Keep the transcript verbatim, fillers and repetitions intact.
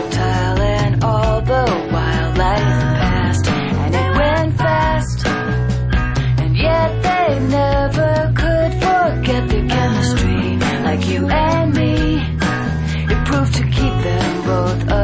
volatile, and all the while life passed, and it went fast. And yet they never could forget the chemistry, like you and me. It proved to keep them both